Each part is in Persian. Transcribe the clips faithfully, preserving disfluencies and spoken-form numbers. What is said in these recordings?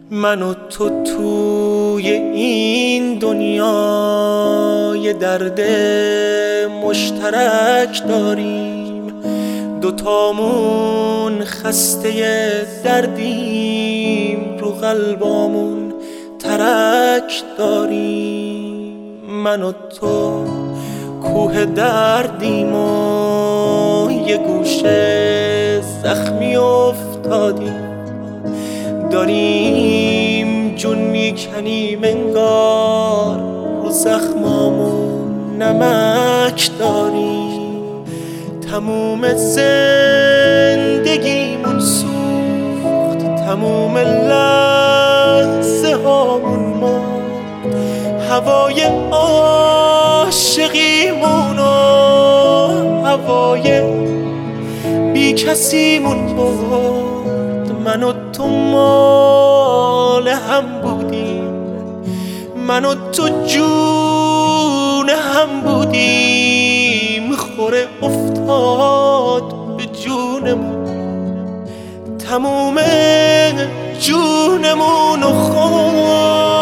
من و تو توی این دنیا یه درد مشترک داریم، دوتامون خسته دردیم، رو قلبامون ترک داریم. من و تو کوه دردیم و یه گوشه زخمی افتادیم، داریم جون میکنیم انگار رو زخمامون نمک داریم. تموم زندگیمون سوخت، تموم لحظه هامون مرد، هوای عاشقیمون و هوای بی کسیمون برد. من و تو مال هم بودیم، من و تو جون هم بودیم، خوره افتاد به جونمون، تموم جونمون و خورد.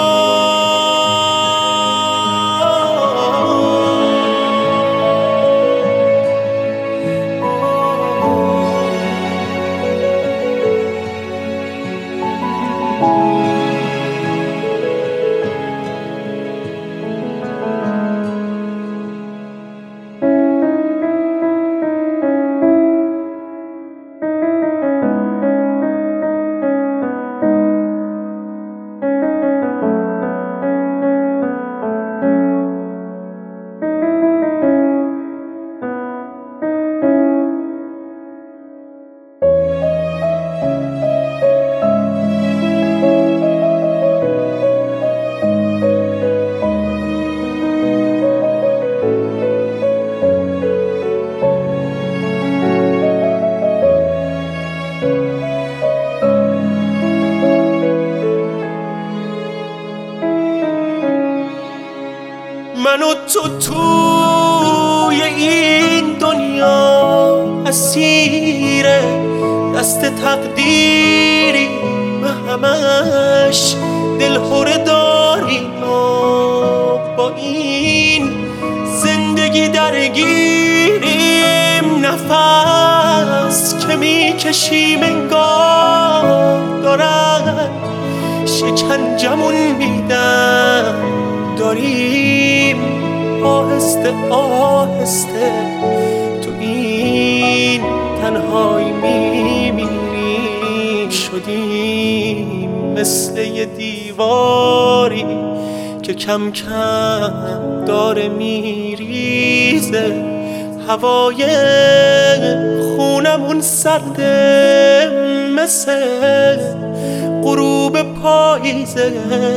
من و تو توی این دنیا اسیر دست تقدیری، و همش دلهره داریم و با این زندگی درگیریم. نفس که میکشیم انگار دارن شکنجمون میدن، داریم آهسته آهسته تو این تنهایی میمیریم. شدیم مثل یه دیواری که کم کم داره میریزه، هوای خونمون سرده مثل غروب پاییزه.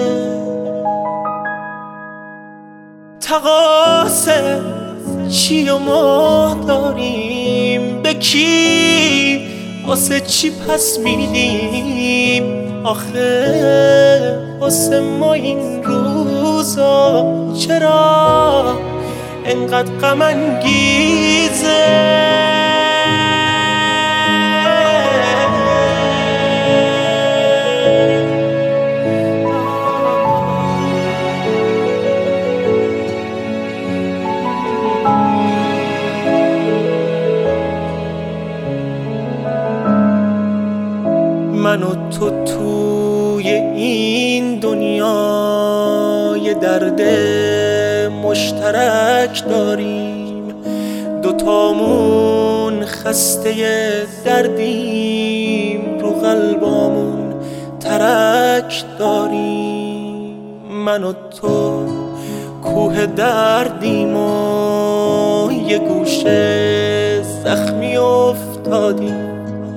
تقاصه چی و ما داریم، به کی واسه چی پس میدیم؟ آخه واسه ما این روزا چرا انقدر غم انگیزه؟ من و تو توی این دنیا یه درد مشترک داریم، دوتامون خسته دردیم، رو قلبامون ترک داریم. من و تو کوه دردیم و یه گوشه زخمی افتادیم،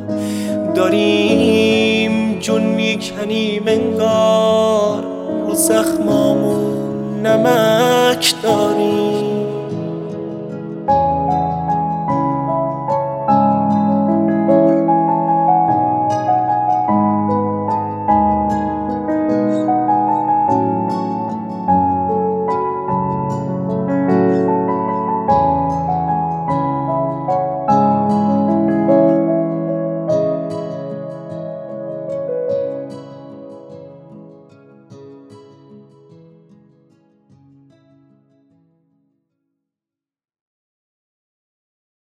داریم جون میکنیم انگار رو زخمامون نمک داریم.